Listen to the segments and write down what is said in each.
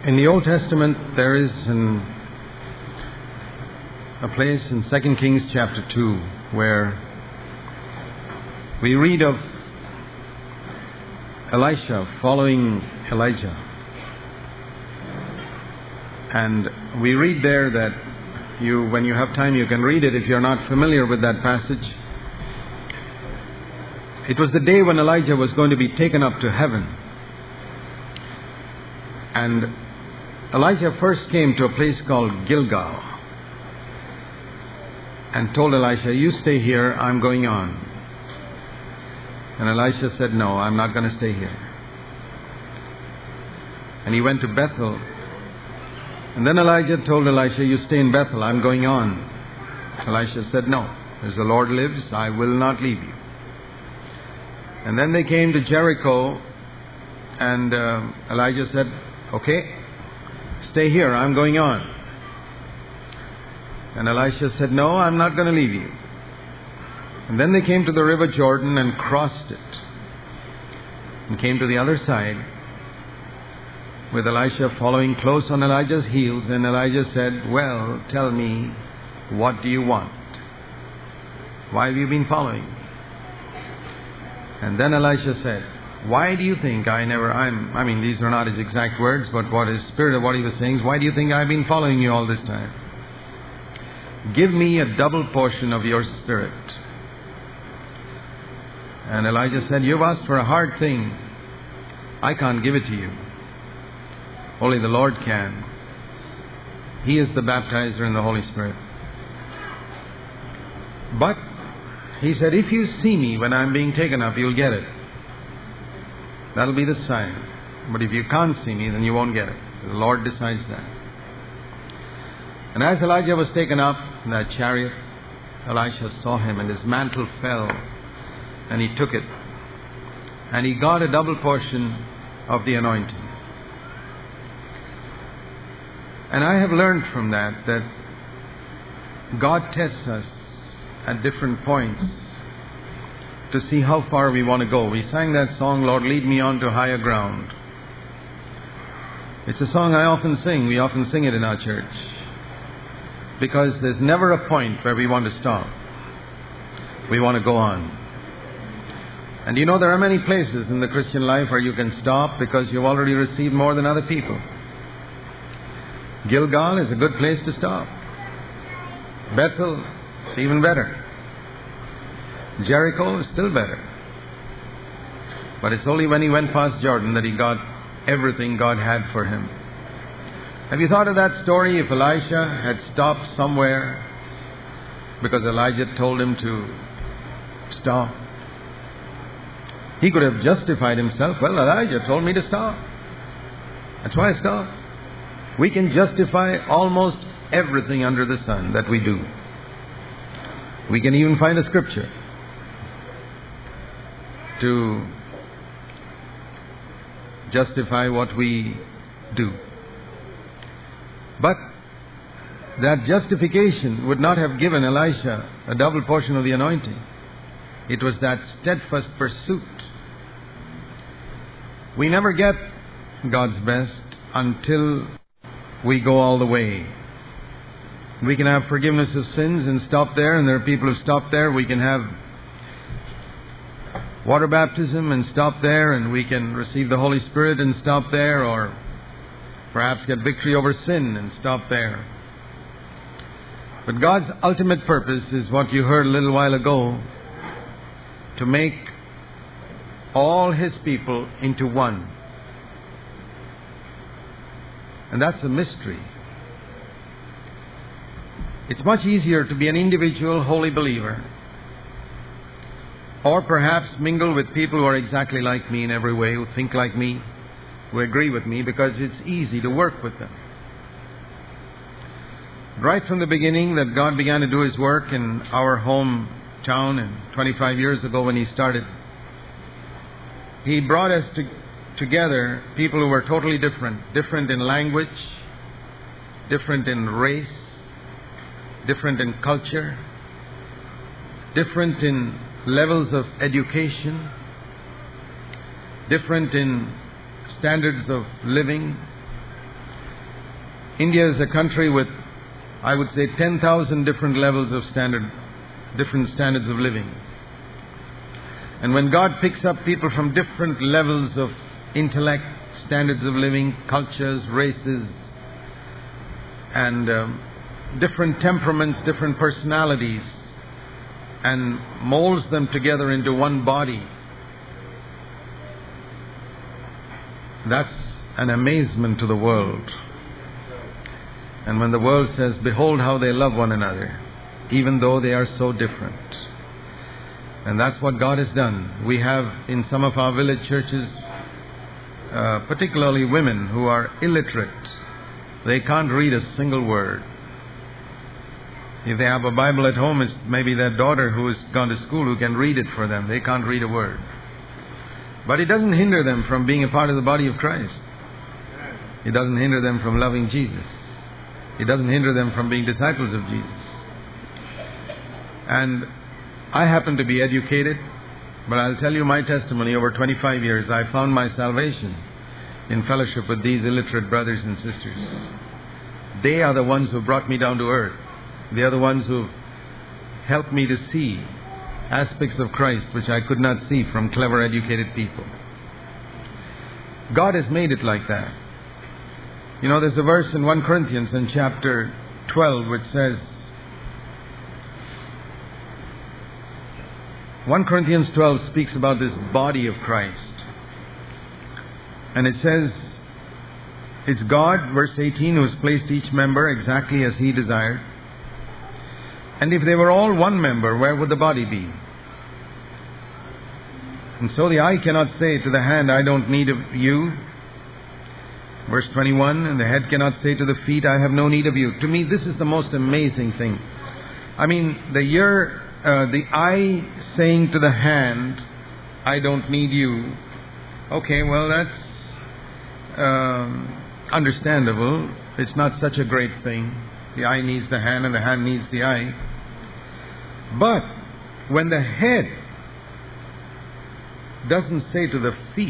In the Old Testament, there is a place in 2 Kings chapter 2 where we read of Elisha following Elijah. And we read there that when you have time, you can read it if you're not familiar with that passage. It was the day when Elijah was going to be taken up to heaven. And Elijah first came to a place called Gilgal and told Elisha, "You stay here, I'm going on." And Elisha said, "No, I'm not going to stay here." And he went to Bethel. And then Elijah told Elisha, "You stay in Bethel, I'm going on." Elisha said, "No, as the Lord lives, I will not leave you." And then they came to Jericho, and Elijah said, "Okay, stay here, I'm going on." And Elisha said, "No, I'm not going to leave you." And then they came to the river Jordan and crossed it and came to the other side, with Elisha following close on Elijah's heels. And Elijah said, "Well, tell me, what do you want? Why have you been following me?" And then Elisha said, "Why do you think these are not his exact words, but what his spirit of what he was saying is, why do you think I've been following you all this time? Give me a double portion of your spirit." And Elijah said, "You've asked for a hard thing. I can't give it to you. Only the Lord can. He is the baptizer in the Holy Spirit." But he said, "If you see me when I'm being taken up, you'll get it. That'll be the sign. But if you can't see me, then you won't get it. The Lord decides that." And as Elijah was taken up in that chariot, Elisha saw him, and his mantle fell, and he took it. And he got a double portion of the anointing. And I have learned from that God tests us at different points to see how far we want to go. We sang that song, "Lord, lead me on to higher ground." It's a song I often sing. We often sing it in our church, because there's never a point where we want to stop. We want to go on. And there are many places in the Christian life where you can stop because you've already received more than other people. Gilgal is a good place to stop. Bethel is even better. Jericho is still better. But it's only when he went past Jordan that he got everything God had for him. Have you thought of that story? If Elisha had stopped somewhere because Elijah told him to stop, he could have justified himself. "Well, Elijah told me to stop. That's why I stopped." We can justify almost everything under the sun that we do. We can even find a scripture to justify what we do. But that justification would not have given Elisha a double portion of the anointing. It was that steadfast pursuit. We never get God's best until we go all the way. We can have forgiveness of sins and stop there, and there are people who stop there. We can have water baptism and stop there, and we can receive the Holy Spirit and stop there, or perhaps get victory over sin and stop there. But God's ultimate purpose is what you heard a little while ago, to make all His people into one. And that's a mystery. It's much easier to be an individual holy believer, or perhaps mingle with people who are exactly like me in every way, who think like me, who agree with me, because it's easy to work with them. Right from the beginning that God began to do His work in our hometown, and 25 years ago when He started, He brought us together people who were totally different in language, different in race, different in culture, different in levels of education, different in standards of living, India is a country with, I would say, 10,000 different levels of different standards of living. And when God picks up people from different levels of intellect, standards of living, cultures, races, and different temperaments, different personalities, and molds them together into one body, that's an amazement to the world. And when the world says, behold how they love one another, even though they are so different. And that's what God has done. We have in some of our village churches, particularly women who are illiterate. They can't read a single word. If they have a Bible at home, it's maybe their daughter who has gone to school who can read it for them. They can't read a word. But it doesn't hinder them from being a part of the body of Christ. It doesn't hinder them from loving Jesus. It doesn't hinder them from being disciples of Jesus. And I happen to be educated, but I'll tell you my testimony. Over 25 years, I found my salvation in fellowship with these illiterate brothers and sisters. They are the ones who brought me down to earth. They are the ones who helped me to see aspects of Christ which I could not see from clever, educated people. God has made it like that. You know, there's a verse in 1 Corinthians in chapter 12 which says, 1 Corinthians 12 speaks about this body of Christ. And it says, it's God, verse 18, who has placed each member exactly as He desired. And if they were all one member, where would the body be? And so the eye cannot say to the hand, I don't need of you. Verse 21, and the head cannot say to the feet, I have no need of you. To me, this is the most amazing thing. I mean, the eye saying to the hand, I don't need you. Okay, well, that's understandable. It's not such a great thing. The eye needs the hand and the hand needs the eye. But when the head doesn't say to the feet,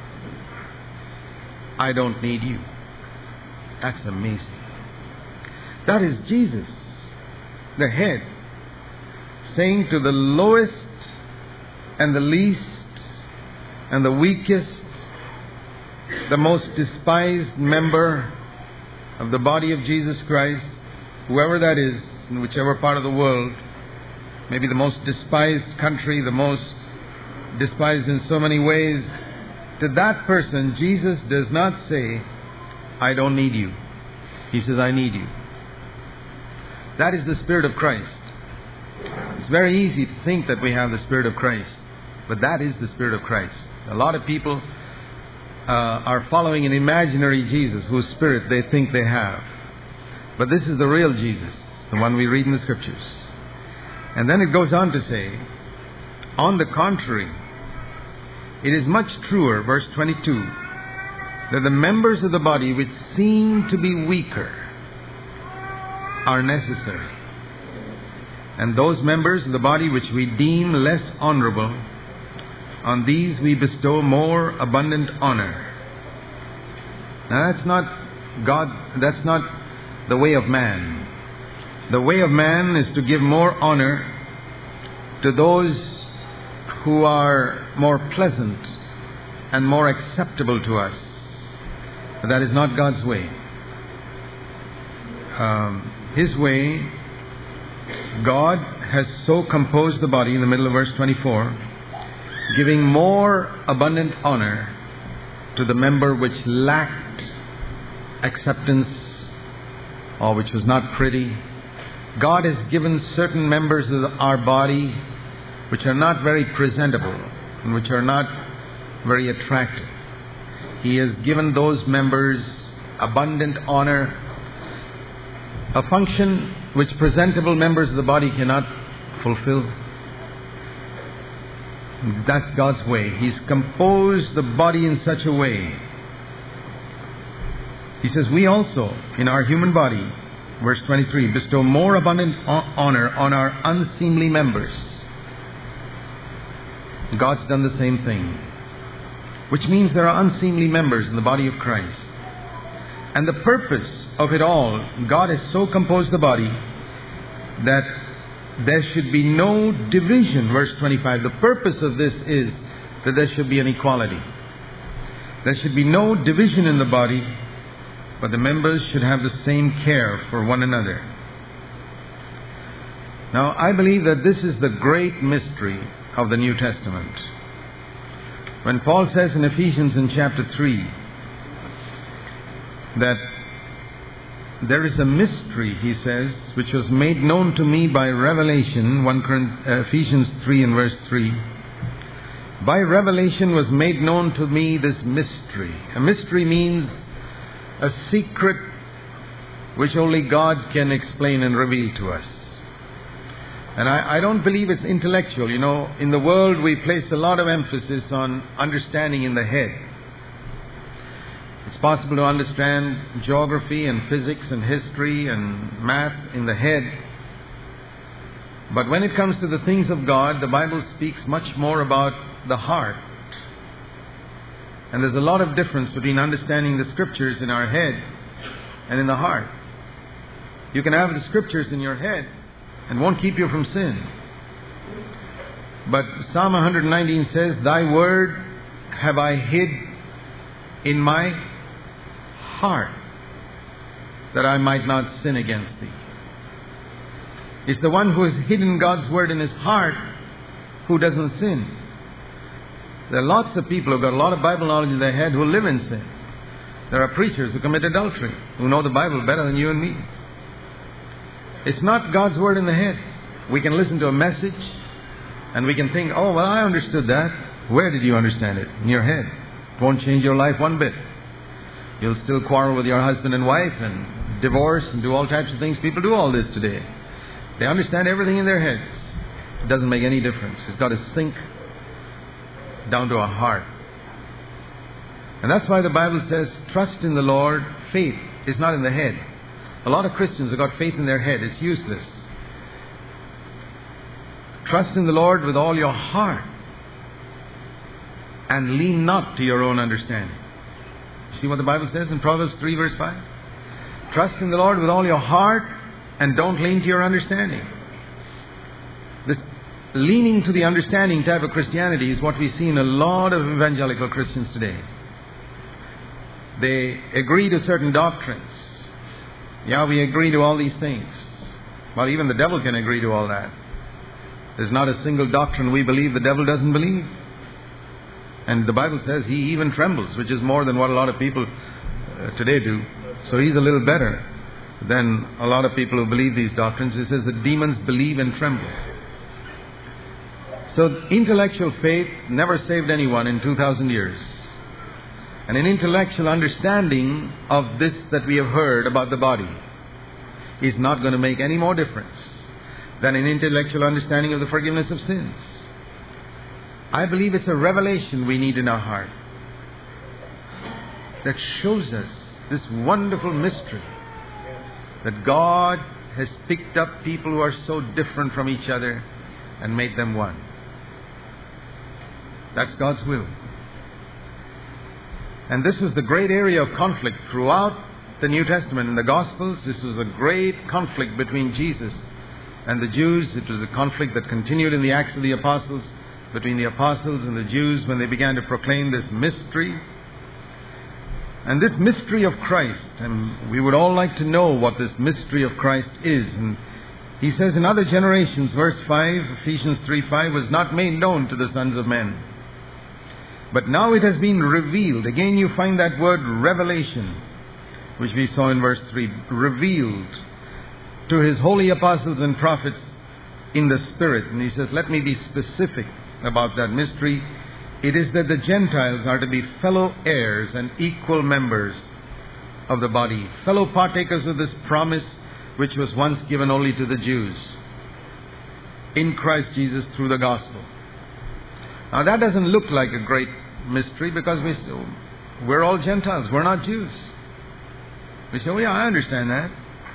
I don't need you, that's amazing. That is Jesus, the head, saying to the lowest and the least and the weakest, the most despised member of the body of Jesus Christ, whoever that is, in whichever part of the world, maybe the most despised country, the most despised in so many ways, to that person, Jesus does not say, I don't need you. He says, I need you. That is the Spirit of Christ. It's very easy to think that we have the Spirit of Christ, but that is the Spirit of Christ. A lot of people are following an imaginary Jesus whose spirit they think they have. But this is the real Jesus, the one we read in the Scriptures. And then it goes on to say, on the contrary, it is much truer, verse 22, that the members of the body which seem to be weaker are necessary. And those members of the body which we deem less honorable, on these we bestow more abundant honor. Now that's not the way of man. The way of man is to give more honor to those who are more pleasant and more acceptable to us. But that is not God's way. His way, God has so composed the body in the middle of verse 24, giving more abundant honor to the member which lacked acceptance or which was not pretty. God has given certain members of our body which are not very presentable and which are not very attractive. He has given those members abundant honor, a function which presentable members of the body cannot fulfill. That's God's way. He's composed the body in such a way. He says, we also, in our human body, verse 23, bestow more abundant honor on our unseemly members. God's done the same thing. Which means there are unseemly members in the body of Christ. And the purpose of it all, God has so composed the body that there should be no division. Verse 25. The purpose of this is that there should be an equality. There should be no division in the body, but the members should have the same care for one another. Now, I believe that this is the great mystery of the New Testament. When Paul says in Ephesians in chapter 3 that there is a mystery, he says, which was made known to me by revelation, Ephesians 3 and verse 3. By revelation was made known to me this mystery. A mystery means a secret which only God can explain and reveal to us. And I don't believe it's intellectual. You know, in the world we place a lot of emphasis on understanding in the head. It's possible to understand geography and physics and history and math in the head. But when it comes to the things of God, the Bible speaks much more about the heart. And there's a lot of difference between understanding the Scriptures in our head and in the heart. You can have the Scriptures in your head and won't keep you from sin. But Psalm 119 says, Thy word have I hid in my heart, that I might not sin against Thee. It's the one who has hidden God's word in his heart who doesn't sin. There are lots of people who've got a lot of Bible knowledge in their head who live in sin. There are preachers who commit adultery, who know the Bible better than you and me. It's not God's word in the head. We can listen to a message and we can think, oh, well, I understood that. Where did you understand it? In your head. It won't change your life one bit. You'll still quarrel with your husband and wife and divorce and do all types of things. People do all this today. They understand everything in their heads. It doesn't make any difference. It's got to sink down to our heart. And that's why the Bible says, trust in the Lord. Faith is not in the head. A lot of Christians have got faith in their head. It's useless. Trust in the Lord with all your heart and lean not to your own understanding. See what the Bible says in Proverbs 3 verse 5? Trust in the Lord with all your heart and don't lean to your understanding. This leaning to the understanding type of Christianity is what we see in a lot of evangelical Christians today. They agree to certain doctrines. Yeah, we agree to all these things. Well, even the devil can agree to all that. There's not a single doctrine we believe the devil doesn't believe. And the Bible says he even trembles, which is more than what a lot of people today do. So he's a little better than a lot of people who believe these doctrines. It says the demons believe and tremble. So intellectual faith never saved anyone in 2,000 years. And an intellectual understanding of this that we have heard about the body is not going to make any more difference than an intellectual understanding of the forgiveness of sins. I believe it's a revelation we need in our heart that shows us this wonderful mystery that God has picked up people who are so different from each other and made them one. That's God's will. And this was the great area of conflict throughout the New Testament. In the Gospels, this was a great conflict between Jesus and the Jews. It was a conflict that continued in the Acts of the Apostles, between the apostles and the Jews when they began to proclaim this mystery. And this mystery of Christ, and we would all like to know what this mystery of Christ is. And he says in other generations, verse 5, Ephesians 3:5, was not made known to the sons of men. But now it has been revealed. Again you find that word revelation, which we saw in verse 3. Revealed to his holy apostles and prophets in the Spirit. And he says, let me be specific about that mystery. It is that the Gentiles are to be fellow heirs and equal members of the body, fellow partakers of this promise which was once given only to the Jews in Christ Jesus through the gospel. Now that doesn't look like a great mystery because we're all Gentiles, we're not Jews. We say, oh yeah, I understand that.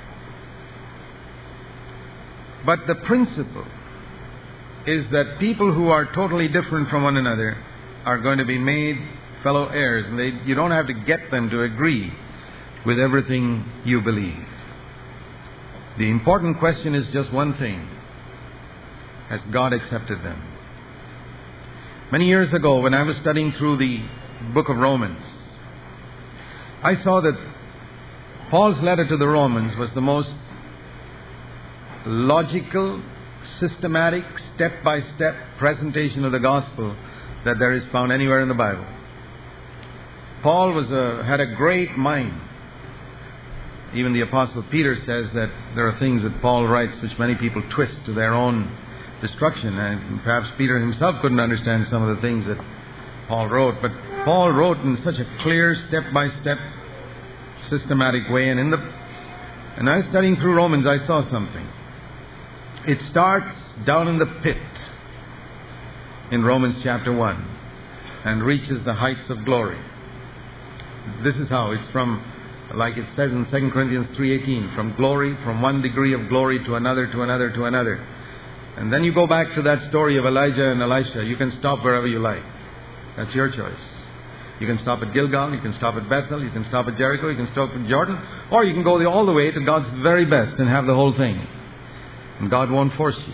But the principle is that people who are totally different from one another are going to be made fellow heirs. And you don't have to get them to agree with everything you believe. The important question is just one thing. Has God accepted them? Many years ago, when I was studying through the book of Romans, I saw that Paul's letter to the Romans was the most logical, systematic, step-by-step presentation of the gospel that there is found anywhere in the Bible. Paul had a great mind. Even the Apostle Peter says that there are things that Paul writes which many people twist to their own destruction. And perhaps Peter himself couldn't understand some of the things that Paul wrote. But Paul wrote in such a clear, step-by-step, systematic way. And I was studying through Romans, I saw something. It starts down in the pit in Romans chapter 1 and reaches the heights of glory. This is how. It's from, like it says in 2 Corinthians 3:18, from one degree of glory to another, to another, to another. And then you go back to that story of Elijah and Elisha. You can stop wherever you like. That's your choice. You can stop at Gilgal, you can stop at Bethel, you can stop at Jericho, you can stop at Jordan, or you can go all the way to God's very best and have the whole thing. And God won't force you.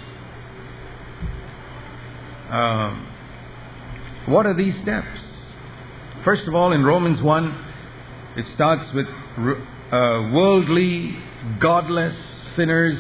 What are these steps? First of all, in Romans 1, it starts with worldly, godless sinners,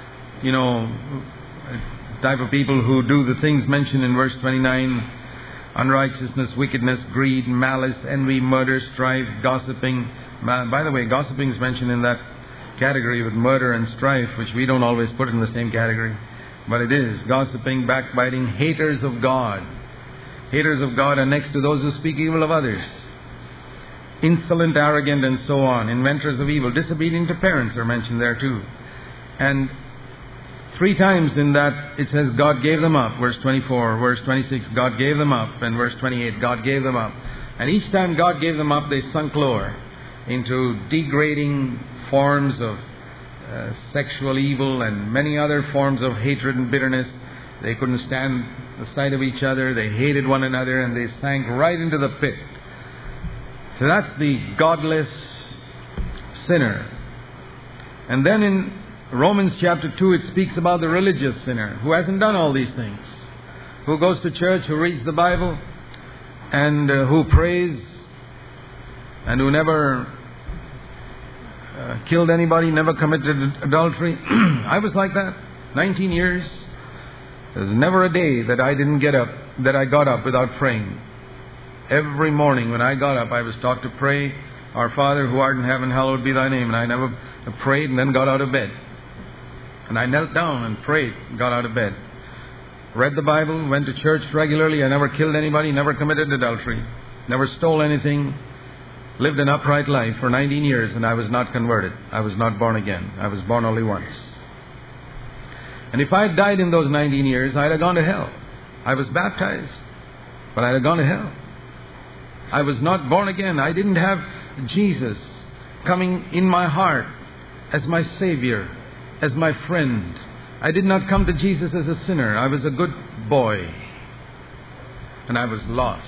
type of people who do the things mentioned in verse 29, unrighteousness, wickedness, greed, malice, envy, murder, strife, gossiping. By the way, gossiping is mentioned in that category with murder and strife, which we don't always put in the same category, but it is. Gossiping, backbiting, haters of God. Haters of God are next to those who speak evil of others. Insolent, arrogant, and so on. Inventors of evil. Disobedient to parents are mentioned there too. And 3 times in that it says God gave them up. Verse 24, verse 26, God gave them up. And verse 28, God gave them up. And each time God gave them up, they sunk lower into degrading forms of sexual evil and many other forms of hatred and bitterness. They couldn't stand the sight of each other. They hated one another, and they sank right into the pit. So that's the godless sinner. And then in Romans chapter 2, it speaks about the religious sinner who hasn't done all these things, who goes to church, who reads the Bible, and who prays, and who never killed anybody, never committed adultery. I was like that. 19 years. There's never a day that I got up without praying. Every morning when I got up, I was taught to pray, Our Father who art in heaven, hallowed be thy name. And I never prayed and then got out of bed. And I knelt down and prayed, got out of bed. Read the Bible, went to church regularly. I never killed anybody, never committed adultery, never stole anything. Lived an upright life for 19 years, and I was not converted. I was not born again. I was born only once. And if I had died in those 19 years, I'd have gone to hell. I was baptized, but I'd have gone to hell. I was not born again. I didn't have Jesus coming in my heart as my Savior, as my friend. I did not come to Jesus as a sinner. I was a good boy, and I was lost.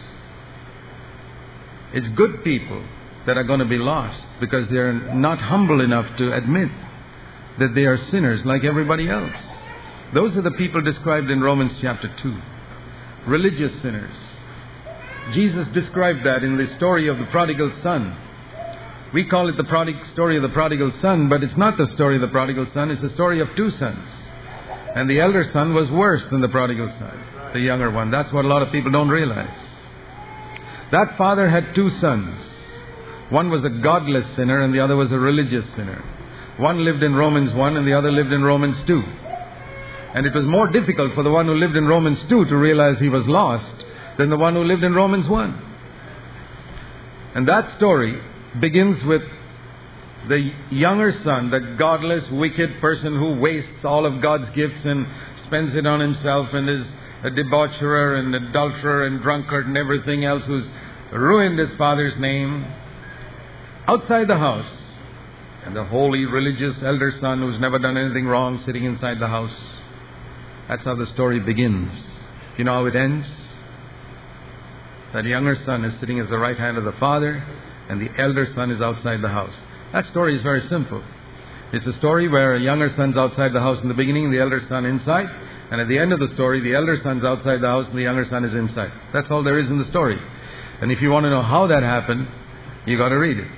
It's good people that are going to be lost because they're not humble enough to admit that they are sinners like everybody else. Those are the people described in Romans chapter 2. Religious sinners. Jesus described that in the story of the prodigal son. We call it the story of the prodigal son, but it's not the story of the prodigal son. It's the story of 2 sons. And the elder son was worse than the prodigal son, the younger one. That's what a lot of people don't realize. That father had 2 sons. One was a godless sinner and the other was a religious sinner. One lived in Romans 1 and the other lived in Romans 2. And it was more difficult for the one who lived in Romans 2 to realize he was lost than the one who lived in Romans 1. And that story begins with the younger son, the godless, wicked person who wastes all of God's gifts and spends it on himself and is a debaucherer and adulterer and drunkard and everything else, who's ruined his father's name, outside the house. And the holy, religious elder son who's never done anything wrong sitting inside the house. That's how the story begins. You know how it ends? That younger son is sitting at the right hand of the father, and the elder son is outside the house. That story is very simple. It's a story where a younger son's outside the house in the beginning and the elder son inside. And at the end of the story, the elder son's outside the house and the younger son is inside. That's all there is in the story. And if you want to know how that happened, you got to read it.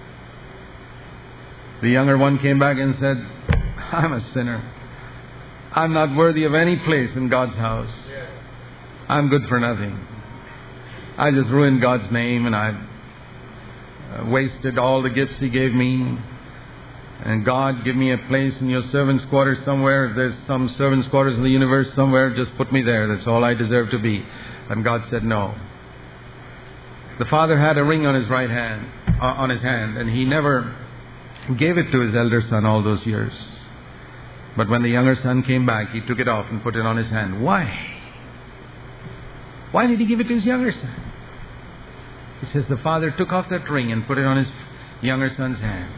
The younger one came back and said, I'm a sinner. I'm not worthy of any place in God's house. I'm good for nothing. I just ruined God's name and I wasted all the gifts He gave me. And God, give me a place in your servants' quarters somewhere. If there's some servants' quarters in the universe somewhere, just put me there. That's all I deserve to be. And God said no. The father had a ring on his right hand, on his hand, and he never gave it to his elder son all those years. But when the younger son came back, he took it off and put it on his hand. Why? Why did he give it to his younger son? He says the father took off that ring and put it on his younger son's hand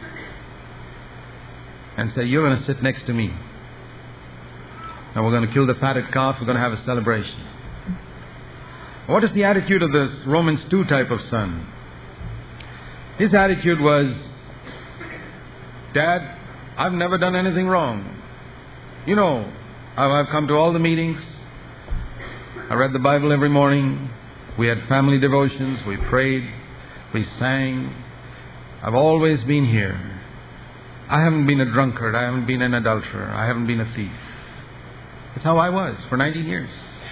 and said, you're going to sit next to me. Now we're going to kill the fatted calf. We're going to have a celebration. What is the attitude of this Romans 2 type of son? His attitude was, Dad, I've never done anything wrong. You know, I've come to all the meetings. I read the Bible every morning. We had family devotions. We prayed. We sang. I've always been here. I haven't been a drunkard. I haven't been an adulterer. I haven't been a thief. That's how I was for 19 years.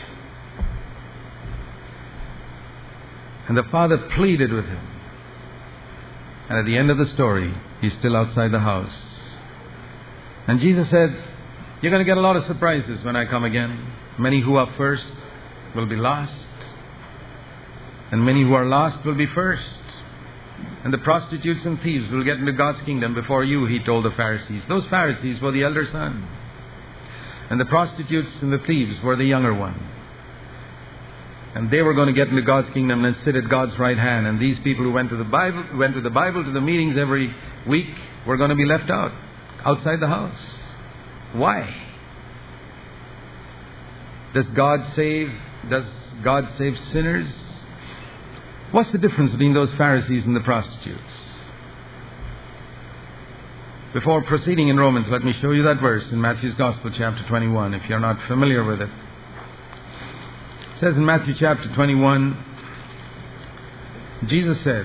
And the father pleaded with him. And at the end of the story, he's still outside the house. And Jesus said, you're going to get a lot of surprises when I come again. Many who are first will be last. And many who are last will be first. And the prostitutes and thieves will get into God's kingdom before you, he told the Pharisees. Those Pharisees were the elder son. And the prostitutes and the thieves were the younger one. And they were going to get into God's kingdom and sit at God's right hand. And these people who went to the Bible, to the meetings every week, were going to be left out, outside the house. Why? Does God save sinners? What's the difference between those Pharisees and the prostitutes? Before proceeding in Romans, let me show you that verse in Matthew's Gospel, chapter 21, if you're not familiar with it. It says in Matthew chapter 21, Jesus said,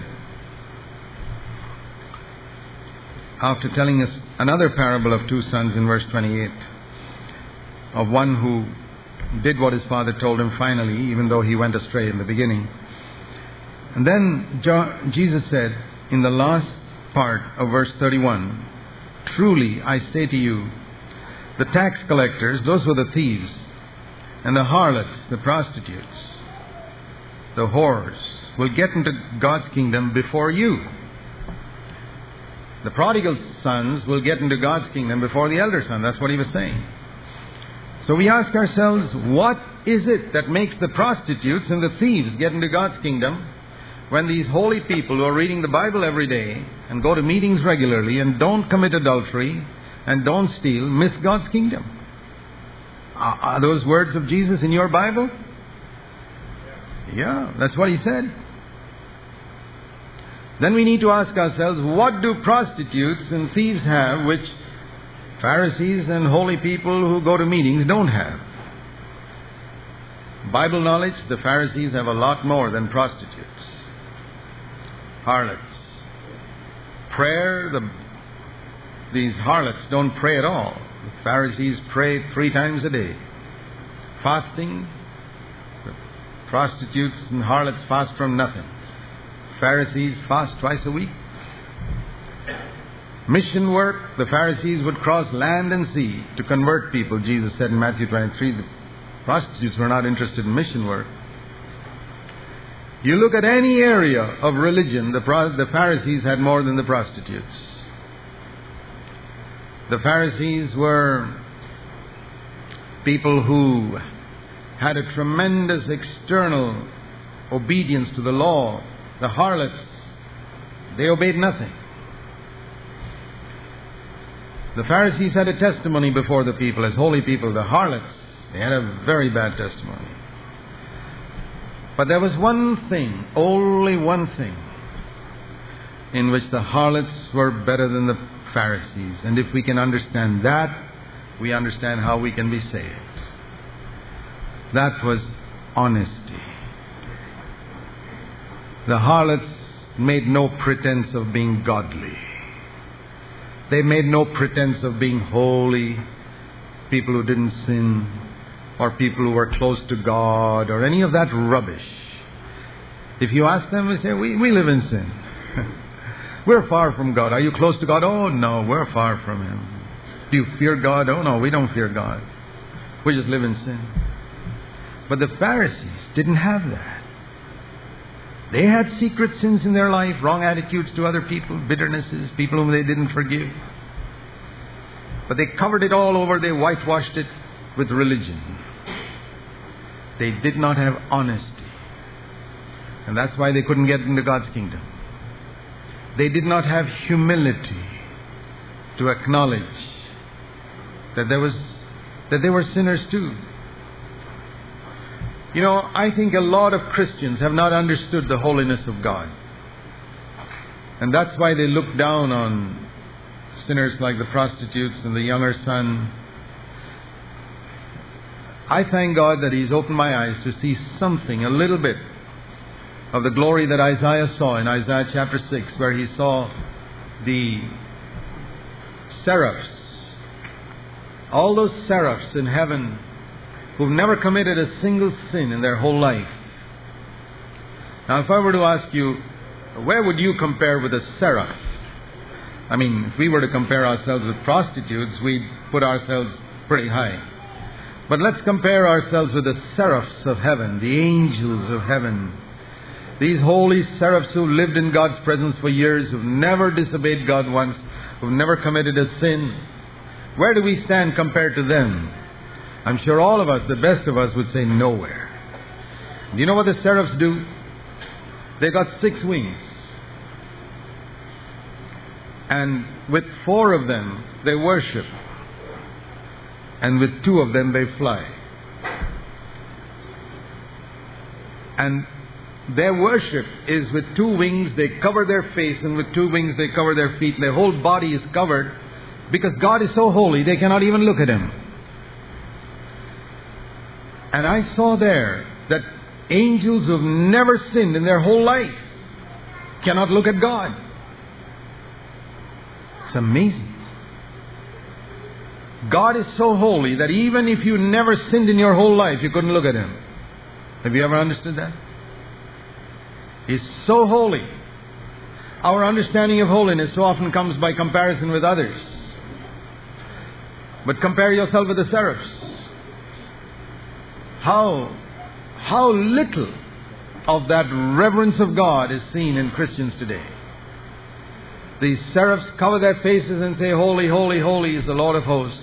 after telling us another parable of two sons in verse 28, of one who did what his father told him finally, even though he went astray in the beginning. And then Jesus said in the last part of verse 31, truly I say to you, the tax collectors, those were the thieves, and the harlots, the prostitutes, the whores, will get into God's kingdom before you. The prodigal sons will get into God's kingdom before the elder son. That's what he was saying. So we ask ourselves, what is it that makes the prostitutes and the thieves get into God's kingdom when these holy people who are reading the Bible every day and go to meetings regularly and don't commit adultery and don't steal miss God's kingdom? Are those words of Jesus in your Bible? Yeah, that's what he said. Then we need to ask ourselves, what do prostitutes and thieves have which Pharisees and holy people who go to meetings don't have? Bible knowledge, the Pharisees have a lot more than prostitutes. Harlots. Prayer, these harlots don't pray at all. The Pharisees pray 3 times a day. Fasting, the prostitutes and harlots fast from nothing. Pharisees fast twice a week. Mission work, the Pharisees would cross land and sea to convert people. Jesus said in Matthew 23, the prostitutes were not interested in mission work. You look at any area of religion, the Pharisees had more than the prostitutes. The Pharisees were people who had a tremendous external obedience to the law. The harlots, they obeyed nothing. The Pharisees had a testimony before the people as holy people. The harlots, they had a very bad testimony. But there was one thing, only one thing, in which the harlots were better than the Pharisees. And if we can understand that, we understand how we can be saved. That was honesty. The harlots made no pretense of being godly. They made no pretense of being holy, people who didn't sin, or people who were close to God, or any of that rubbish. If you ask them, they say, we live in sin. We're far from God. Are you close to God? Oh no, we're far from Him. Do you fear God? Oh no, we don't fear God. We just live in sin. But the Pharisees didn't have that. They had secret sins in their life, wrong attitudes to other people, bitternesses, people whom they didn't forgive. But they covered it all over, they whitewashed it with religion. They did not have honesty. And that's why they couldn't get into God's kingdom. They did not have humility to acknowledge that they were sinners too. You know, I think a lot of Christians have not understood the holiness of God. And that's why they look down on sinners like the prostitutes and the younger son. I thank God that He's opened my eyes to see something, a little bit, of the glory that Isaiah saw in Isaiah chapter 6, where he saw the seraphs, all those seraphs in heaven who've never committed a single sin in their whole life. Now, if I were to ask you, where would you compare with a seraph? I mean, if we were to compare ourselves with prostitutes, we'd put ourselves pretty high. But let's compare ourselves with the seraphs of heaven, the angels of heaven. These holy seraphs who lived in God's presence for years, who've never disobeyed God once, who've never committed a sin. Where do we stand compared to them? I'm sure all of us, the best of us, would say nowhere. Do you know what the seraphs do? They got 6 wings. And with 4 of them, they worship. And with 2 of them, they fly. And their worship is with 2 wings, they cover their face, and with 2 wings, they cover their feet. Their whole body is covered because God is so holy, they cannot even look at Him. And I saw there that angels who've never sinned in their whole life cannot look at God. It's amazing. God is so holy that even if you never sinned in your whole life, you couldn't look at Him. Have you ever understood that? He's so holy. Our understanding of holiness so often comes by comparison with others. But compare yourself with the seraphs. How little of that reverence of God is seen in Christians today. These seraphs cover their faces and say, "Holy, holy, holy is the Lord of hosts."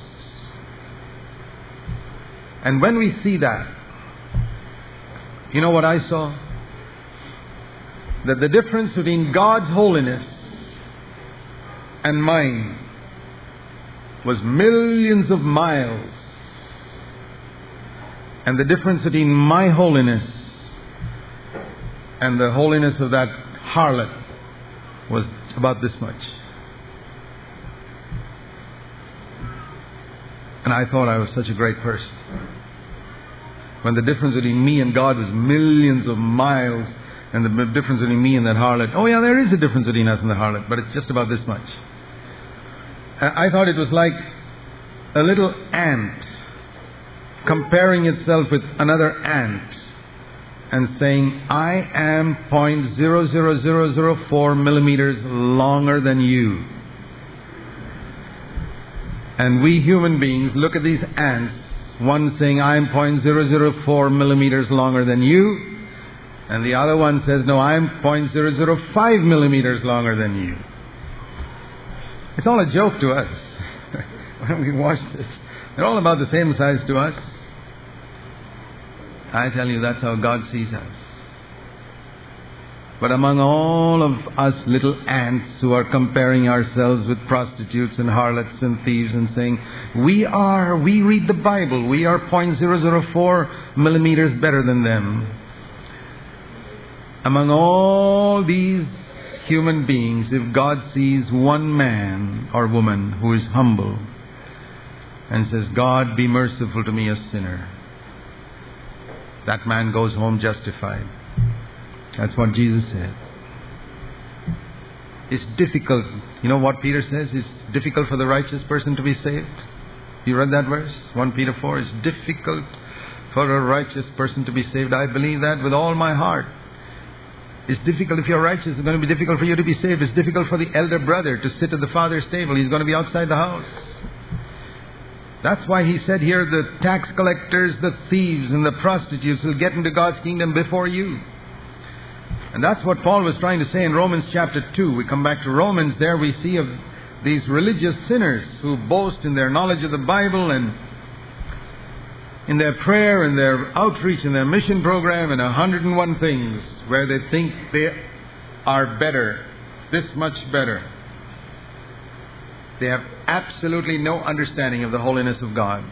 And when we see that, you know what I saw? That the difference between God's holiness and mine was millions of miles. And the difference between my holiness and the holiness of that harlot was about this much. And I thought I was such a great person. When the difference between me and God was millions of miles, and the difference between me and that harlot, oh yeah, there is a difference between us and the harlot, but it's just about this much. I thought it was like a little ant comparing itself with another ant and saying, "I am 0.00004 millimeters longer than you." And we human beings look at these ants, one saying, "I am 0.004 millimeters longer than you," and the other one says, "No, I am 0.005 millimeters longer than you." It's all a joke to us when we watch this. They're all about the same size to us. I tell you, that's how God sees us. But among all of us little ants who are comparing ourselves with prostitutes and harlots and thieves and saying, we read the Bible, we are 0.004 millimeters better than them. Among all these human beings, if God sees one man or woman who is humble and says, God, be merciful to me, a sinner, that man goes home justified. That's what Jesus said. It's difficult. You know what Peter says? It's difficult for the righteous person to be saved. You read that verse? 1 Peter 4. It's difficult for a righteous person to be saved. I believe that with all my heart. It's difficult if you're righteous. It's going to be difficult for you to be saved. It's difficult for the elder brother to sit at the father's table. He's going to be outside the house. That's why he said here, the tax collectors, the thieves, and the prostitutes will get into God's kingdom before you. And that's what Paul was trying to say in Romans chapter 2. We come back to Romans. There we see of these religious sinners who boast in their knowledge of the Bible and in their prayer and their outreach and their mission program and 101 things where they think they are better, this much better. They have absolutely no understanding of the holiness of God.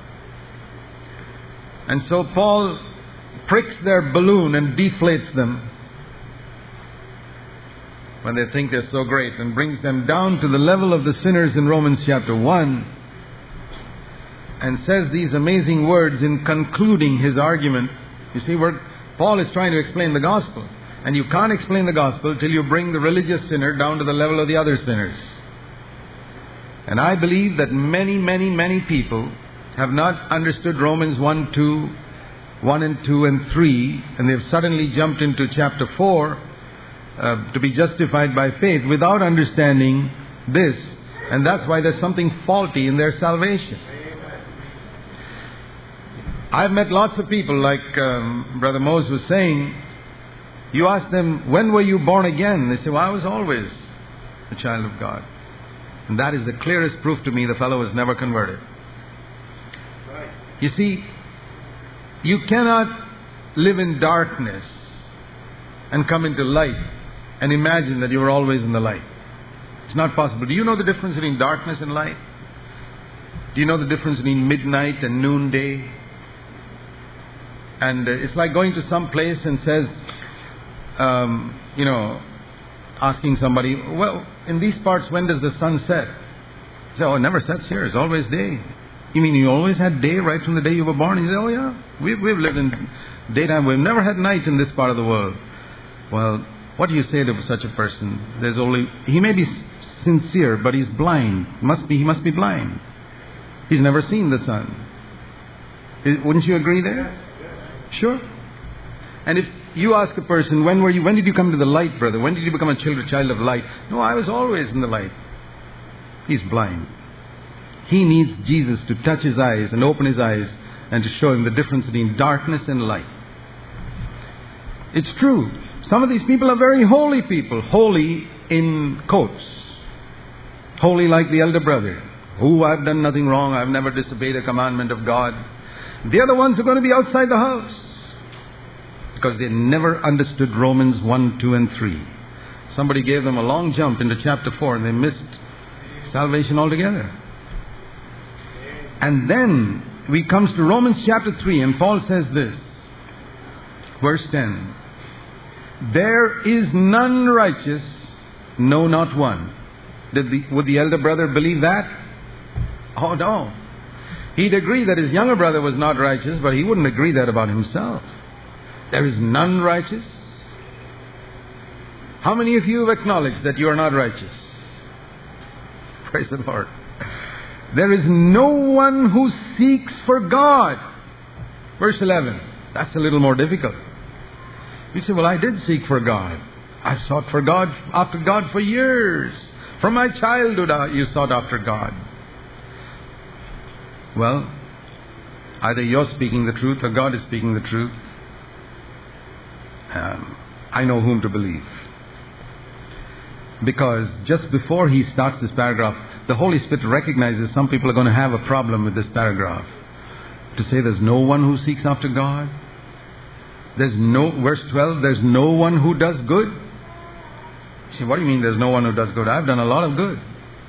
And so Paul pricks their balloon and deflates them when they think they're so great, and brings them down to the level of the sinners in Romans chapter 1, and says these amazing words in concluding his argument. You see, Paul is trying to explain the gospel, and you can't explain the gospel till you bring the religious sinner down to the level of the other sinners. And I believe that many people have not understood Romans 1 and 2 and 3, and they've suddenly jumped into chapter 4 to be justified by faith without understanding this. And that's why there's something faulty in their salvation. I've met lots of people, like Brother Mose was saying. You ask them, when were you born again? They say, well, I was always a child of God. And that is the clearest proof to me the fellow was never converted. Right. You see, you cannot live in darkness and come into light and imagine that you were always in the light. It's not possible. Do you know the difference between darkness and light? Do you know the difference between midnight and noonday? And it's like going to some place and says, asking somebody, well, in these parts, when does the sun set? You say, oh, it never sets here. It's always day. You mean you always had day right from the day you were born? You say, oh yeah, we've lived in daytime. We've never had night in this part of the world. Well, what do you say to such a person? He may be sincere, but he's blind. He must be blind. He's never seen the sun. Wouldn't you agree there? Sure. And if you ask a person, when did you come to the light, brother? When did you become a child of light? No, I was always in the light. He's blind. He needs Jesus to touch his eyes and open his eyes and to show him the difference between darkness and light. It's true. Some of these people are very holy people. Holy in quotes. Holy like the elder brother. Oh, I've done nothing wrong. I've never disobeyed a commandment of God. The other ones are going to be outside the house because they never understood Romans 1, 2 and 3. Somebody gave them a long jump into chapter 4 and they missed salvation altogether. And then we comes to Romans chapter 3 and Paul says this, verse 10. There is none righteous, no, not one. Would the elder brother believe that? Oh no. He'd agree that his younger brother was not righteous, but he wouldn't agree that about himself. There is none righteous. How many of you have acknowledged that you are not righteous? Praise the Lord. There is no one who seeks for God. Verse 11. That's a little more difficult. You say, well, I did seek for God. I've sought for God, after God for years. From my childhood you sought after God. Well, either you're speaking the truth or God is speaking the truth. I know whom to believe. Because just before he starts this paragraph, the Holy Spirit recognizes some people are going to have a problem with this paragraph. To say there's no one who seeks after God. Verse 12, there's no one who does good. You say, what do you mean there's no one who does good? I've done a lot of good.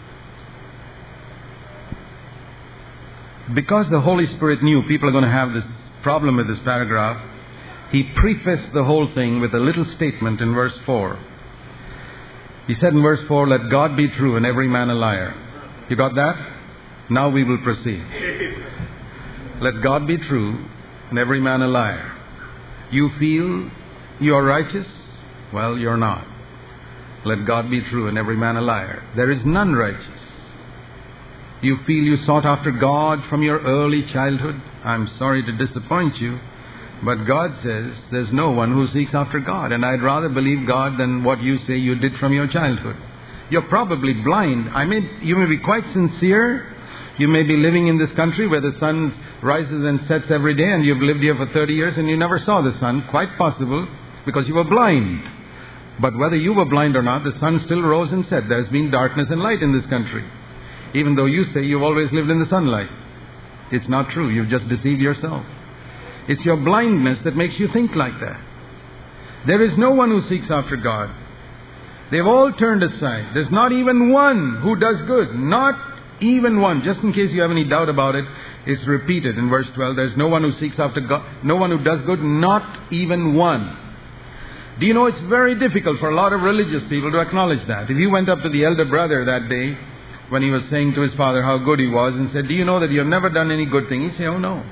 Because the Holy Spirit knew people are going to have this problem with this paragraph, he prefaced the whole thing with a little statement in verse 4. He said in verse 4, let God be true and every man a liar. You got that? Now we will proceed. Let God be true and every man a liar. You feel you are righteous? Well, you're not. Let God be true and every man a liar. There is none righteous. You feel you sought after God from your early childhood? I'm sorry to disappoint you, but God says there's no one who seeks after God, and I'd rather believe God than what you say you did from your childhood. You're probably blind. You may be quite sincere. You may be living in this country where the sun rises and sets every day, and you've lived here for 30 years and you never saw the sun. Quite possible, because you were blind. But whether you were blind or not, the sun still rose and set. There's been darkness and light in this country. Even though you say you've always lived in the sunlight. It's not true. You've just deceived yourself. It's your blindness that makes you think like that. There is no one who seeks after God. They've all turned aside. There's not even one who does good. Not even one. Just in case you have any doubt about it, it's repeated in verse 12. There's no one who seeks after God. No one who does good. Not even one. Do you know it's very difficult for a lot of religious people to acknowledge that. If you went up to the elder brother that day when he was saying to his father how good he was and said, do you know that you've never done any good thing? He'd say, oh no.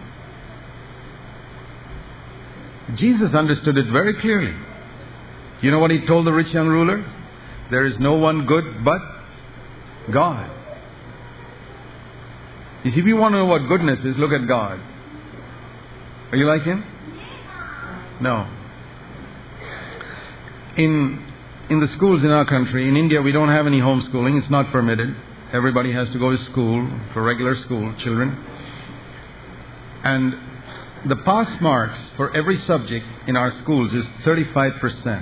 Jesus understood it very clearly. You know what he told the rich young ruler? There is no one good but God. You see, if you want to know what goodness is, look at God. Are you like Him? No. In the schools in our country, in India, we don't have any homeschooling. It's not permitted. Everybody has to go to school, for regular school, children. And the pass marks for every subject in our schools is 35%.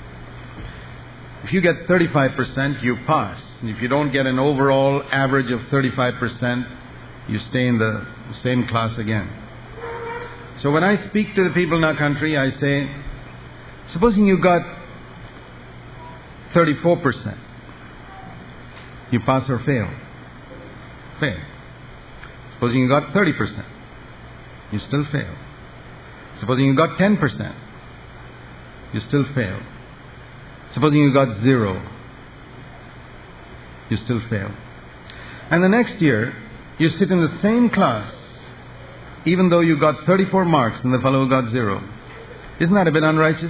If you get 35%, you pass. And if you don't get an overall average of 35%, you stay in the same class again. So when I speak to the people in our country, I say, supposing you got 34%, you pass or fail? Fail. Supposing you got 30%, you still fail. Supposing you got 10%, you still fail. Supposing you got 0, you still fail. And the next year, you sit in the same class, even though you got 34 marks and the fellow who got 0. Isn't that a bit unrighteous?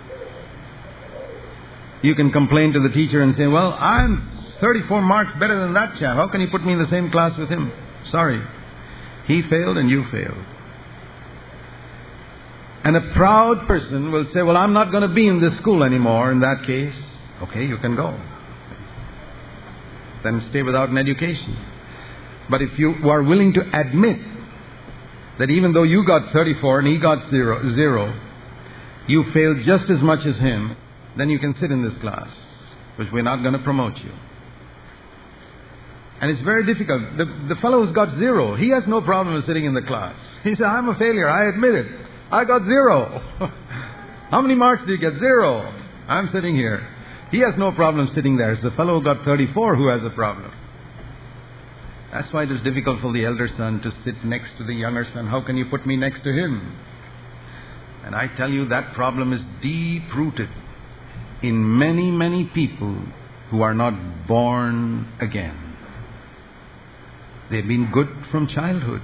You can complain to the teacher and say, well, I'm 34 marks better than that chap. How can you put me in the same class with him? Sorry. He failed and you failed. And a proud person will say, well, I'm not going to be in this school anymore. In that case, okay, you can go. Then stay without an education. But if you are willing to admit that even though you got 34 and he got 0, you failed just as much as him, then you can sit in this class, which we're not going to promote you. And it's very difficult. The fellow who's got 0, he has no problem with sitting in the class. He said, I'm a failure, I admit it. I got 0. How many marks do you get? 0. I'm sitting here. He has no problem sitting there. It's the fellow who got 34 who has a problem. That's why it is difficult for the elder son to sit next to the younger son. How can you put me next to him? And I tell you, that problem is deep-rooted in many, many people who are not born again. They've been good from childhood.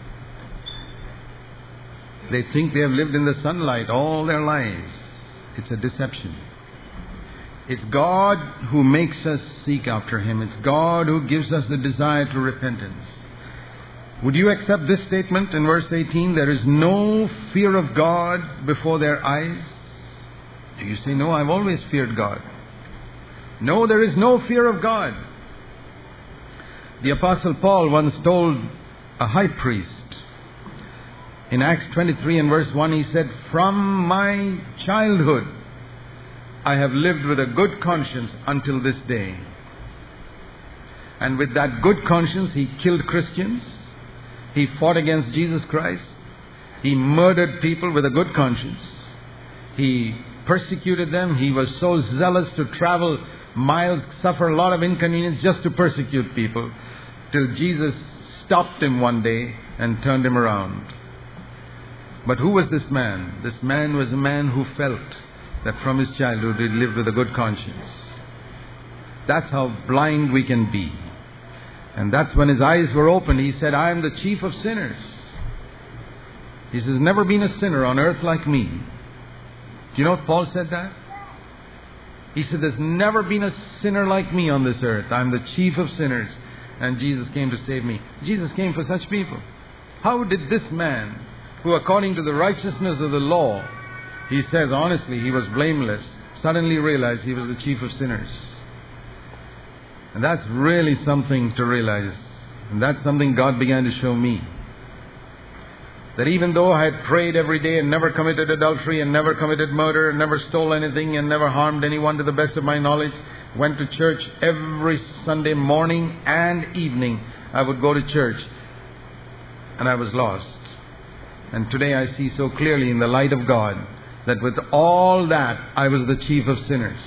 They think they have lived in the sunlight all their lives. It's a deception. It's God who makes us seek after Him. It's God who gives us the desire to repentance. Would you accept this statement in verse 18? There is no fear of God before their eyes. Do you say, no, I've always feared God? No, there is no fear of God. The Apostle Paul once told a high priest, in Acts 23 and verse 1, he said, from my childhood, I have lived with a good conscience until this day. And with that good conscience, he killed Christians. He fought against Jesus Christ. He murdered people with a good conscience. He persecuted them. He was so zealous to travel miles, suffer a lot of inconvenience just to persecute people, till Jesus stopped him one day and turned him around. But who was this man? This man was a man who felt that from his childhood he lived with a good conscience. That's how blind we can be. And that's when his eyes were opened. He said, I am the chief of sinners. He says, never been a sinner on earth like me. Do you know what Paul said that? He said, there's never been a sinner like me on this earth. I'm the chief of sinners. And Jesus came to save me. Jesus came for such people. How did this man, who according to the righteousness of the law, he says honestly he was blameless, suddenly realized he was the chief of sinners? And that's really something to realize. And that's something God began to show me. That even though I had prayed every day and never committed adultery and never committed murder and never stole anything and never harmed anyone to the best of my knowledge, went to church every Sunday morning and evening, I would go to church, and I was lost. And today I see so clearly in the light of God that with all that, I was the chief of sinners.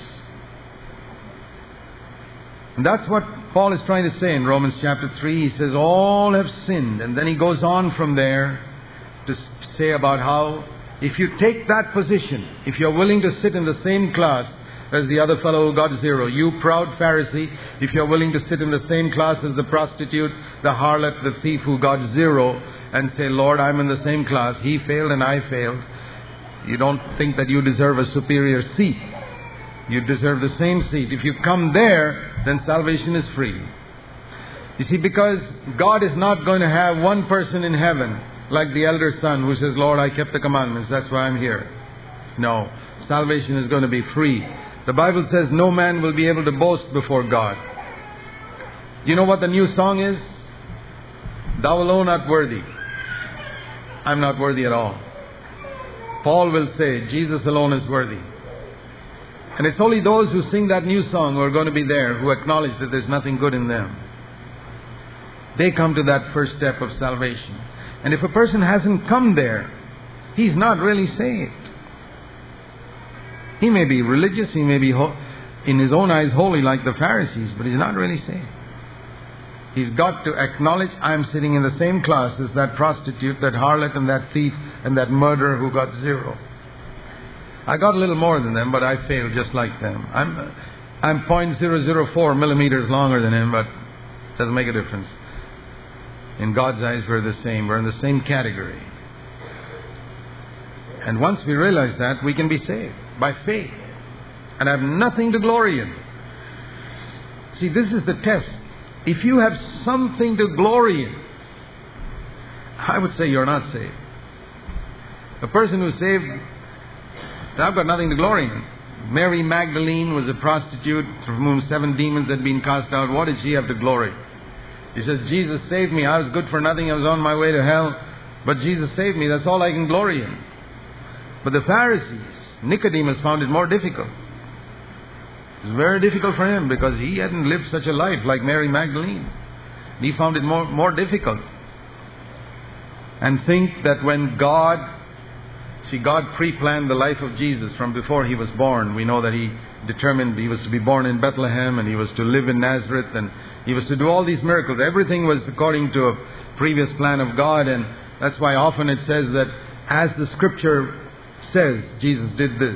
And that's what Paul is trying to say in Romans chapter 3. He says, all have sinned. And then he goes on from there to say about how if you take that position, if you're willing to sit in the same class as the other fellow who got 0, you proud Pharisee, if you're willing to sit in the same class as the prostitute, the harlot, the thief who got 0, and say, Lord, I'm in the same class, he failed and I failed, you don't think that you deserve a superior seat. You deserve the same seat. If you come there, then salvation is free. You see, because God is not going to have one person in heaven like the elder son who says, Lord, I kept the commandments, that's why I'm here. No, salvation is going to be free. The Bible says no man will be able to boast before God. You know what the new song is? Thou alone art worthy. I'm not worthy at all. Paul will say, Jesus alone is worthy. And it's only those who sing that new song who are going to be there, who acknowledge that there's nothing good in them. They come to that first step of salvation. And if a person hasn't come there, he's not really saved. He may be religious, he may be in his own eyes holy like the Pharisees, but he's not really saved. He's got to acknowledge, I'm sitting in the same class as that prostitute, that harlot and that thief and that murderer who got 0. I got a little more than them, but I failed just like them. I'm 0.004 millimeters longer than him, but it doesn't make a difference. In God's eyes, we're the same. We're in the same category. And once we realize that, we can be saved by faith and have nothing to glory in. See, this is the test. If you have something to glory in, I would say you're not saved. A person who's saved, I've got nothing to glory in. Mary Magdalene was a prostitute from whom 7 demons had been cast out. What did she have to glory? He says, Jesus saved me. I was good for nothing. I was on my way to hell. But Jesus saved me. That's all I can glory in. But the Pharisees, Nicodemus found it more difficult. It was very difficult for him because he hadn't lived such a life like Mary Magdalene. He found it more difficult. And think that when God pre-planned the life of Jesus from before he was born. We know that he determined he was to be born in Bethlehem and he was to live in Nazareth and he was to do all these miracles. Everything was according to a previous plan of God, and that's why often it says that as the scripture says, Jesus did this.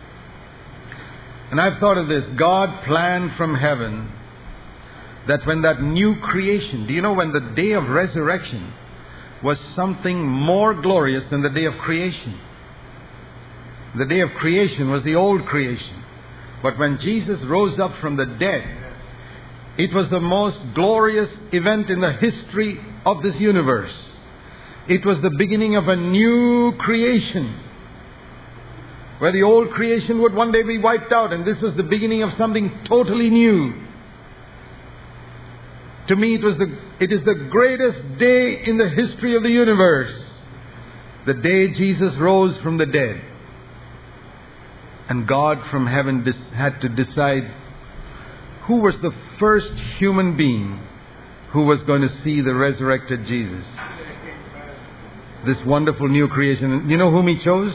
And I've thought of this. God planned from heaven that when that new creation, do you know when the day of resurrection was something more glorious than the day of creation? The day of creation was the old creation. But when Jesus rose up from the dead, it was the most glorious event in the history of this universe. It was the beginning of a new creation, where the old creation would one day be wiped out, and this was the beginning of something totally new. To me, it is the greatest day in the history of the universe. The day Jesus rose from the dead. And God from heaven had to decide who was the first human being who was going to see the resurrected Jesus. This wonderful new creation. You know whom he chose?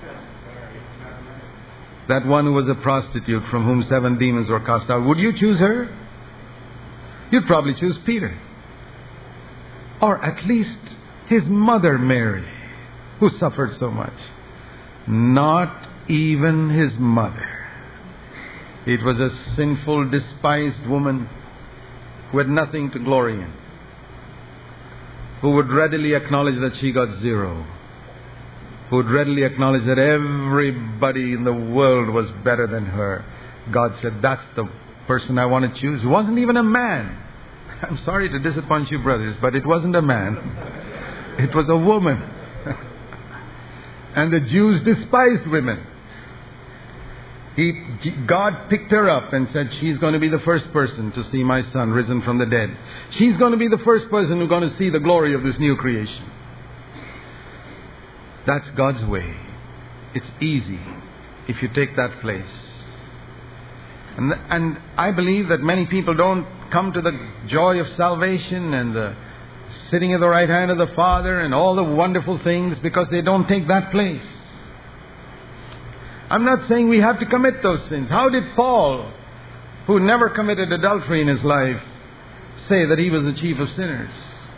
That one who was a prostitute from whom 7 demons were cast out. Would you choose her? You'd probably choose Peter. Or at least his mother Mary, who suffered so much. Not even his mother. It was a sinful, despised woman who had nothing to glory in, who would readily acknowledge that she got zero, who would readily acknowledge that everybody in the world was better than her. God said, that's the person I want to choose. It wasn't even a man. I'm sorry to disappoint you, brothers, but it wasn't a man. It was a woman. And the Jews despised women. God picked her up and said, she's going to be the first person to see my son risen from the dead. She's going to be the first person who's going to see the glory of this new creation. That's God's way. It's easy if you take that place. And I believe that many people don't come to the joy of salvation and the sitting at the right hand of the Father and all the wonderful things because they don't take that place. I'm not saying we have to commit those sins. How did Paul, who never committed adultery in his life, say that he was the chief of sinners?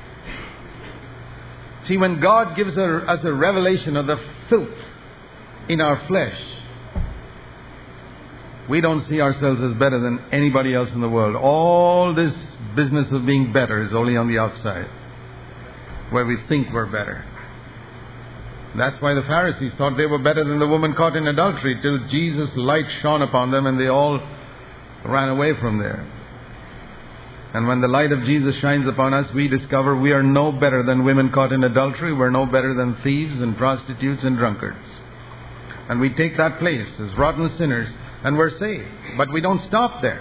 See, when God gives us a revelation of the filth in our flesh, we don't see ourselves as better than anybody else in the world. All this business of being better is only on the outside, where we think we're better. That's why the Pharisees thought they were better than the woman caught in adultery, till Jesus' light shone upon them and they all ran away from there. And when the light of Jesus shines upon us, we discover we are no better than women caught in adultery. We're no better than thieves and prostitutes and drunkards. And we take that place as rotten sinners and we're saved. But we don't stop there.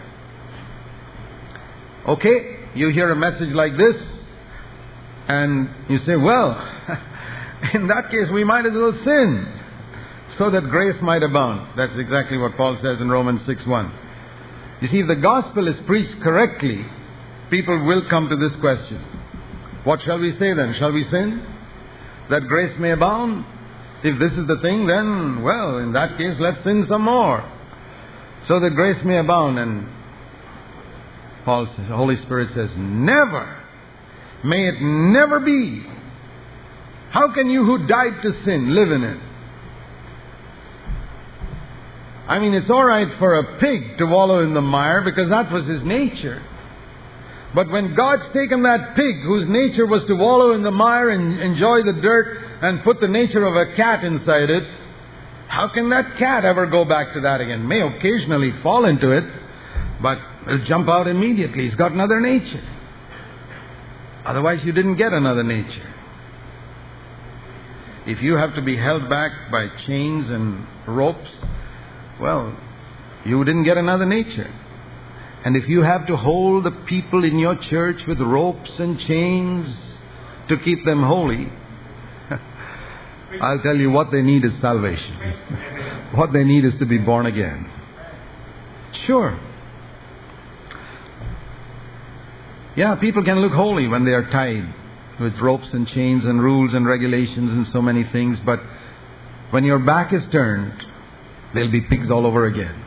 Okay, you hear a message like this and you say, well, in that case we might as well sin so that grace might abound. That's exactly what Paul says in Romans 6:1. You see, if the gospel is preached correctly, people will come to this question. What shall we say then? Shall we sin that grace may abound? If this is the thing, then, well, in that case, let's sin some more so that grace may abound. And Paul says, the Holy Spirit says, never. May it never be. How can you who died to sin live in it? I mean, it's all right for a pig to wallow in the mire because that was his nature. But when God's taken that pig whose nature was to wallow in the mire and enjoy the dirt and put the nature of a cat inside it, how can that cat ever go back to that again? May occasionally fall into it, but it'll jump out immediately. He's got another nature. Otherwise you didn't get another nature. If you have to be held back by chains and ropes, well, you didn't get another nature. And if you have to hold the people in your church with ropes and chains to keep them holy, I'll tell you what they need is salvation. What they need is to be born again. Sure. Yeah, people can look holy when they are tied with ropes and chains and rules and regulations and so many things, but when your back is turned, they'll be pigs all over again.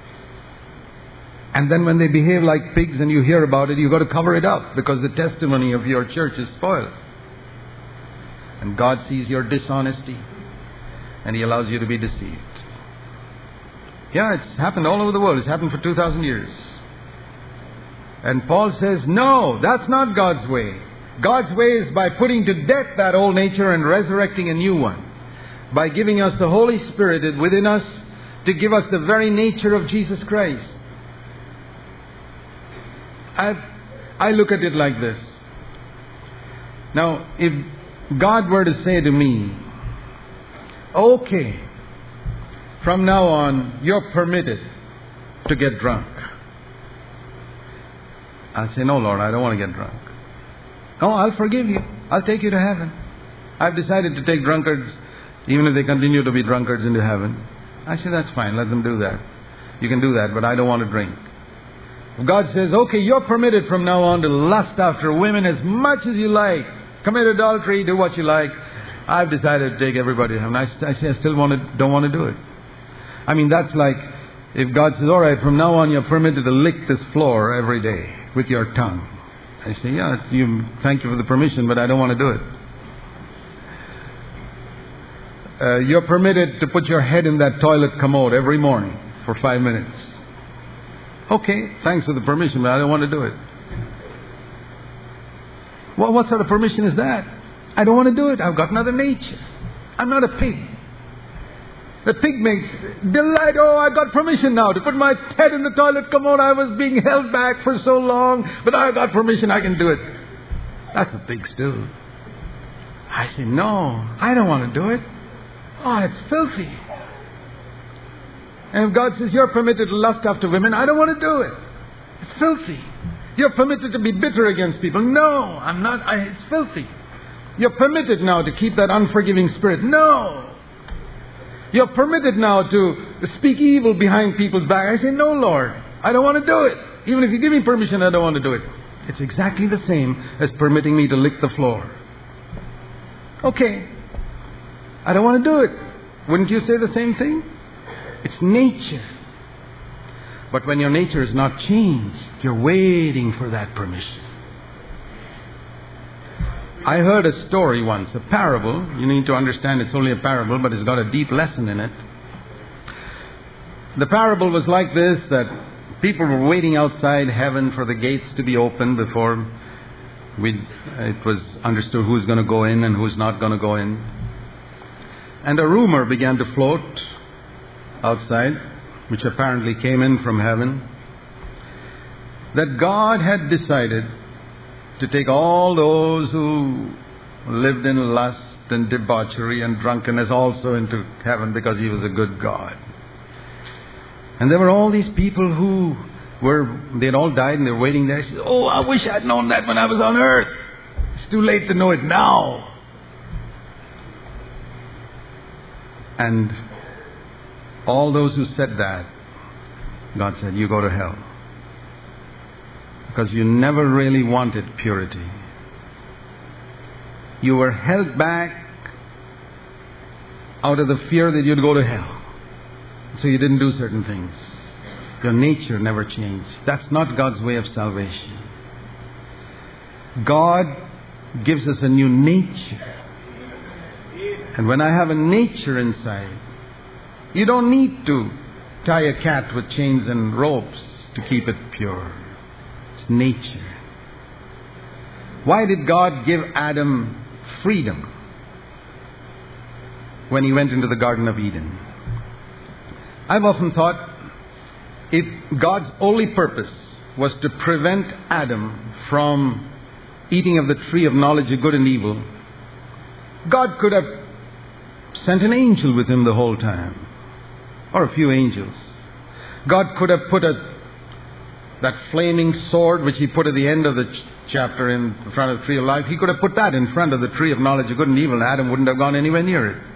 And then when they behave like pigs and you hear about it, you've got to cover it up because the testimony of your church is spoiled. And God sees your dishonesty and He allows you to be deceived. Yeah, it's happened all over the world. It's happened for 2,000 years. And Paul says, no, that's not God's way. God's way is by putting to death that old nature and resurrecting a new one. By giving us the Holy Spirit within us to give us the very nature of Jesus Christ. I look at it like this. Now, if God were to say to me, okay, from now on, you're permitted to get drunk. I'll say, no, Lord, I don't want to get drunk. Oh, I'll forgive you. I'll take you to heaven. I've decided to take drunkards, even if they continue to be drunkards, into heaven. I say, that's fine. Let them do that. You can do that, but I don't want to drink. God says, okay, you're permitted from now on to lust after women as much as you like. Commit adultery, do what you like. I've decided to take everybody to heaven. I say, I still don't want to do it. I mean, that's like if God says, all right, from now on you're permitted to lick this floor every day with your tongue. I say, yeah, thank you for the permission, but I don't want to do it. You're permitted to put your head in that toilet commode every morning for 5 minutes. Okay, thanks for the permission, but I don't want to do it. Well, what sort of permission is that? I don't want to do it. I've got another nature. I'm not a pig. The pig makes delight. Oh, I got permission now to put my head in the toilet. Come on, I was being held back for so long, but I got permission. I can do it. That's a pig still. I say, no, I don't want to do it. Oh, it's filthy. And if God says you're permitted to lust after women, I don't want to do it. It's filthy. You're permitted to be bitter against people. No, I'm not. It's filthy. You're permitted now to keep that unforgiving spirit. No. You're permitted now to speak evil behind people's back. I say, no, Lord, I don't want to do it. Even if you give me permission, I don't want to do it. It's exactly the same as permitting me to lick the floor. Okay, I don't want to do it. Wouldn't you say the same thing? It's nature. But when your nature is not changed, you're waiting for that permission. I heard a story once, a parable. You need to understand it's only a parable, but it's got a deep lesson in it. The parable was like this, that people were waiting outside heaven for the gates to be opened before it was understood who's going to go in and who's not going to go in. And a rumor began to float outside, which apparently came in from heaven, that God had decided to take all those who lived in lust and debauchery and drunkenness also into heaven because He was a good God. And there were all these people who they'd all died and they were waiting there. Said, oh, I wish I'd known that when I was on earth. It's too late to know it now. And all those who said that, God said, you go to hell. Because you never really wanted purity. You were held back out of the fear that you'd go to hell. So you didn't do certain things. Your nature never changed. That's not God's way of salvation. God gives us a new nature. And when I have a nature inside, you don't need to tie a cat with chains and ropes to keep it pure. It's nature. Why did God give Adam freedom when he went into the Garden of Eden? I've often thought, if God's only purpose was to prevent Adam from eating of the tree of knowledge of good and evil, God could have sent an angel with him the whole time, or a few angels. God could have put that flaming sword which He put at the end of the chapter in front of the tree of life. He could have put that in front of the tree of knowledge of good and evil, and Adam wouldn't have gone anywhere near it.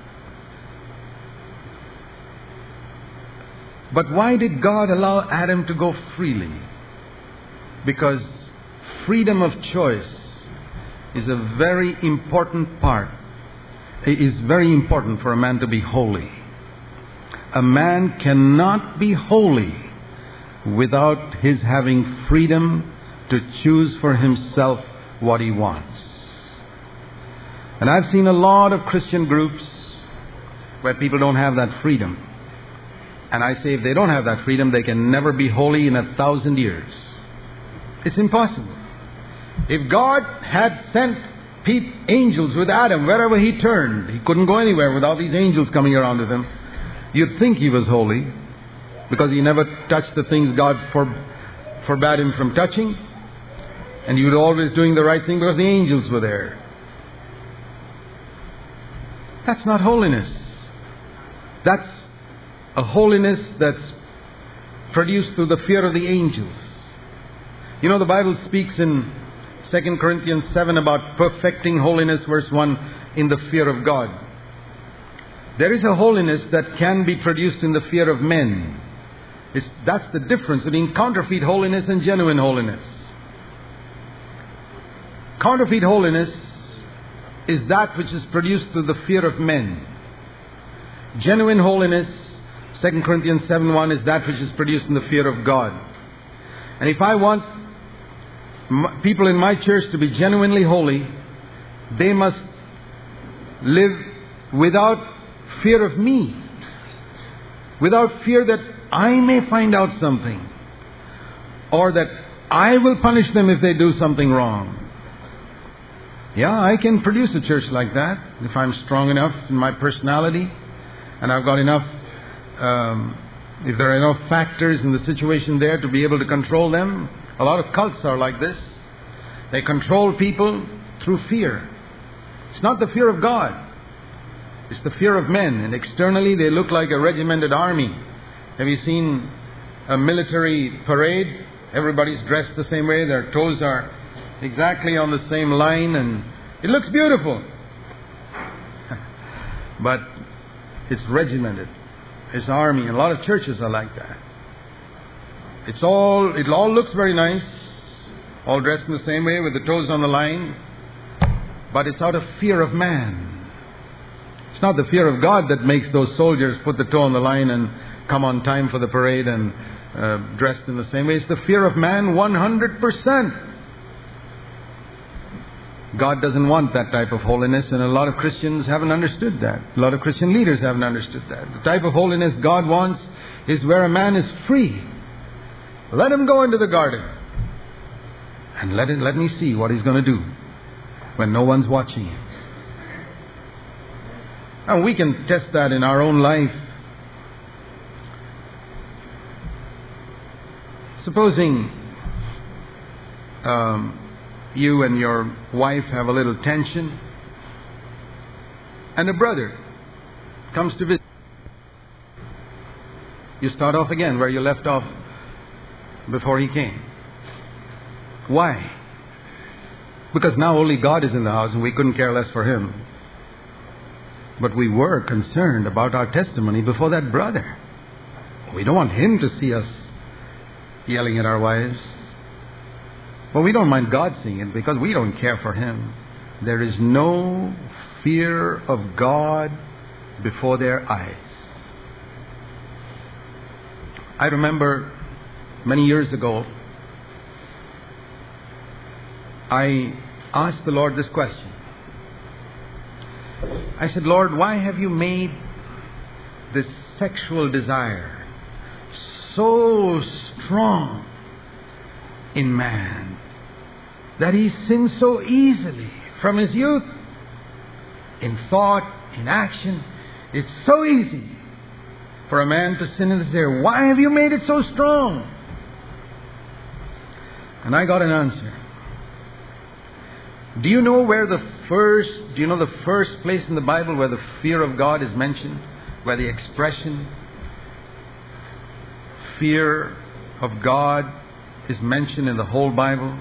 But why did God allow Adam to go freely? Because freedom of choice is a very important part. It is very important for a man to be holy. A man cannot be holy without his having freedom to choose for himself what he wants. And I've seen a lot of Christian groups where people don't have that freedom. And I say if they don't have that freedom, they can never be holy in 1,000 years. It's impossible. If God had sent angels with Adam wherever he turned, he couldn't go anywhere without these angels coming around with him. You'd think he was holy because he never touched the things God forbade him from touching. And he was always doing the right thing because the angels were there. That's not holiness. That's a holiness that's produced through the fear of the angels. You know, the Bible speaks in 2 Corinthians 7 about perfecting holiness, verse 1, in the fear of God. There is a holiness that can be produced in the fear of men. That's the difference between counterfeit holiness and genuine holiness. Counterfeit holiness is that which is produced through the fear of men. Genuine holiness, 2 Corinthians 7:1, is that which is produced in the fear of God. And if I want people in my church to be genuinely holy, they must live without fear of me, without fear that I may find out something, or that I will punish them if they do something wrong. Yeah, I can produce a church like that if I'm strong enough in my personality and I've got enough, if there are enough factors in the situation there to be able to control them. A lot of cults are like this. They control people through fear. It's not the fear of God. It's the fear of men. And externally they look like a regimented army. Have you seen a military parade? Everybody's dressed the same way. Their toes are exactly on the same line, and it looks beautiful. But it's regimented. It's army. And a lot of churches are like that. It all looks very nice, all dressed in the same way with the toes on the line, but it's out of fear of man. It's not the fear of God that makes those soldiers put the toe on the line and come on time for the parade and dressed in the same way. It's the fear of man 100%. God doesn't want that type of holiness, and a lot of Christians haven't understood that. A lot of Christian leaders haven't understood that. The type of holiness God wants is where a man is free. Let him go into the garden and let me see what he's going to do when no one's watching him. And we can test that in our own life. Supposing you and your wife have a little tension, and a brother comes to visit. You start off again where you left off before he came. Why? Because now only God is in the house and we couldn't care less for him. But we were concerned about our testimony before that brother. We don't want him to see us yelling at our wives. Well, we don't mind God seeing it because we don't care for him. There is no fear of God before their eyes. I remember many years ago, I asked the Lord this question. I said, Lord, why have you made this sexual desire so strong in man that he sins so easily from his youth? In thought, in action, it's so easy for a man to sin in this area. Why have you made it so strong? And I got an answer. Do you know the first place in the Bible where the fear of God is mentioned? Where the expression fear of God is mentioned in the whole Bible?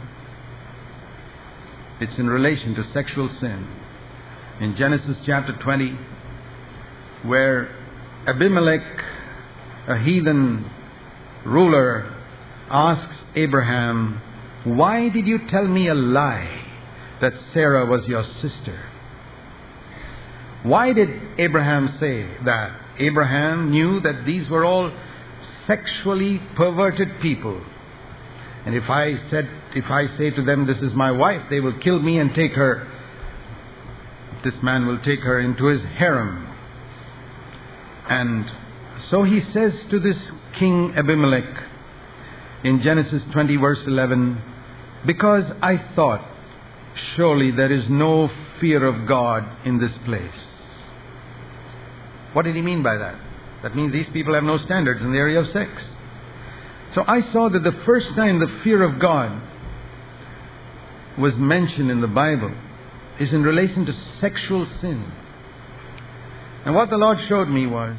It's in relation to sexual sin. In Genesis chapter 20, where Abimelech, a heathen ruler, asks Abraham, why did you tell me a lie that Sarah was your sister? Why did Abraham say that? Abraham knew that these were all sexually perverted people. And if I say to them, this is my wife, they will kill me and take her. This man will take her into his harem. And so he says to this king Abimelech in Genesis 20 verse 11, because I thought, surely there is no fear of God in this place. What did he mean by that? That means these people have no standards in the area of sex. So I saw that the first time the fear of God was mentioned in the Bible is in relation to sexual sin. And what the Lord showed me was,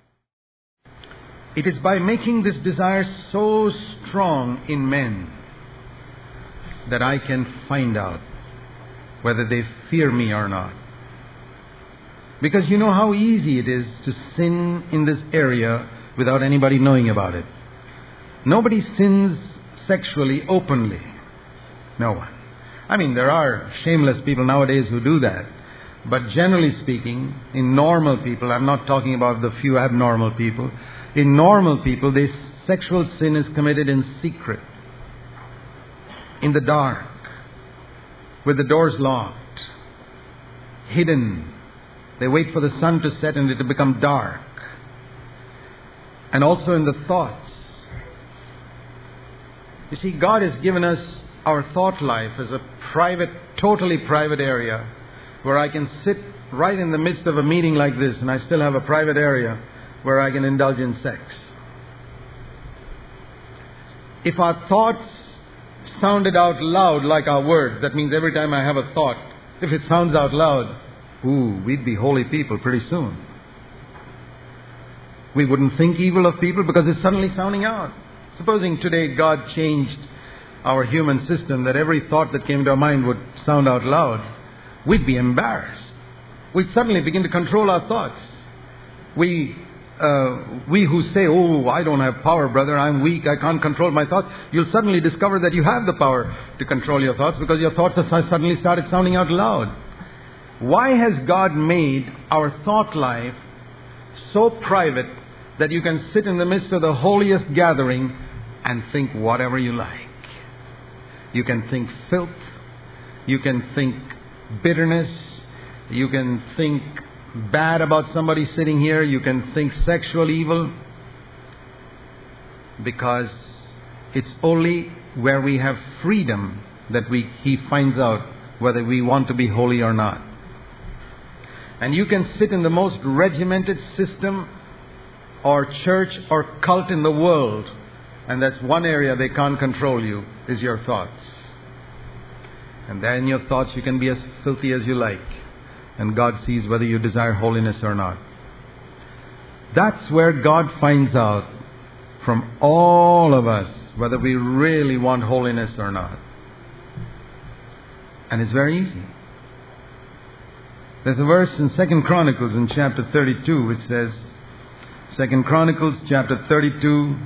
it is by making this desire so strong in men that I can find out whether they fear me or not. Because you know how easy it is to sin in this area without anybody knowing about it. Nobody sins sexually openly. No one. I mean, there are shameless people nowadays who do that. But generally speaking, in normal people, I'm not talking about the few abnormal people. In normal people, this sexual sin is committed in secret, in the dark, with the doors locked, hidden. They wait for the sun to set and it to become dark. And also in the thoughts. You see, God has given us our thought life as a private, totally private area where I can sit right in the midst of a meeting like this and I still have a private area where I can indulge in sex. If our thoughts sounded out loud like our words, that means every time I have a thought, if it sounds out loud, we'd be holy people pretty soon. We wouldn't think evil of people because it's suddenly sounding out. Supposing today God changed our human system that every thought that came to our mind would sound out loud, we'd be embarrassed. We'd suddenly begin to control our thoughts. We who say, I don't have power, brother, I'm weak, I can't control my thoughts, you'll suddenly discover that you have the power to control your thoughts because your thoughts have suddenly started sounding out loud. Why has God made our thought life so private that you can sit in the midst of the holiest gathering and think whatever you like? You can think filth, you can think bitterness, you can think bad about somebody sitting here, you can think sexual evil, because it's only where we have freedom that He finds out whether we want to be holy or not. And you can sit in the most regimented system or church or cult in the world, and that's one area they can't control you, is your thoughts. And then in your thoughts you can be as filthy as you like, and God sees whether you desire holiness or not. That's where God finds out from all of us whether we really want holiness or not. And it's very easy. There's a verse in 2 Chronicles in chapter 32 which says, 2 Chronicles chapter 32,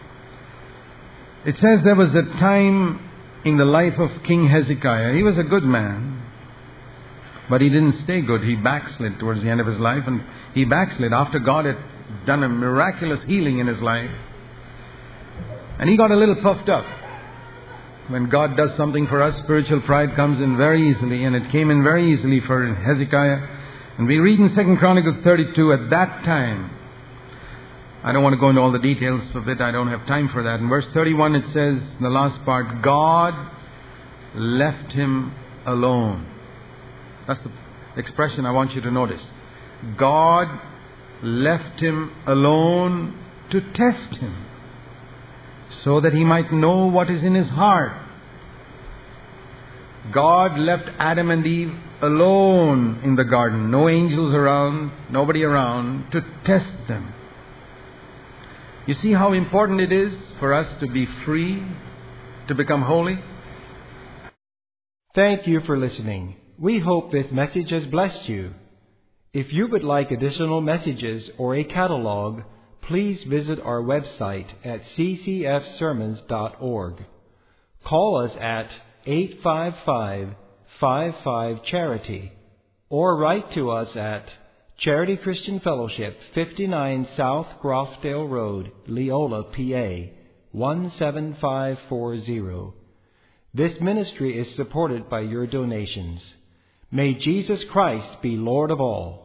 it says there was a time in the life of King Hezekiah. He was a good man, but he didn't stay good. He backslid towards the end of his life, and he backslid after God had done a miraculous healing in his life. And he got a little puffed up. When God does something for us, spiritual pride comes in very easily, and it came in very easily for Hezekiah. And we read in 2 Chronicles 32, at that time, I don't want to go into all the details of it, I don't have time for that. In verse 31 it says, in the last part, God left him alone. That's the expression I want you to notice. God left him alone to test him, so that he might know what is in his heart. God left Adam and Eve alone in the garden. No angels around, nobody around to test them. You see how important it is for us to be free, to become holy? Thank you for listening. We hope this message has blessed you. If you would like additional messages or a catalog, please visit our website at ccfsermons.org. Call us at 855-55-CHARITY or write to us at Charity Christian Fellowship, 59 South Grofdale Road, Leola, PA, 17540. This ministry is supported by your donations. May Jesus Christ be Lord of all.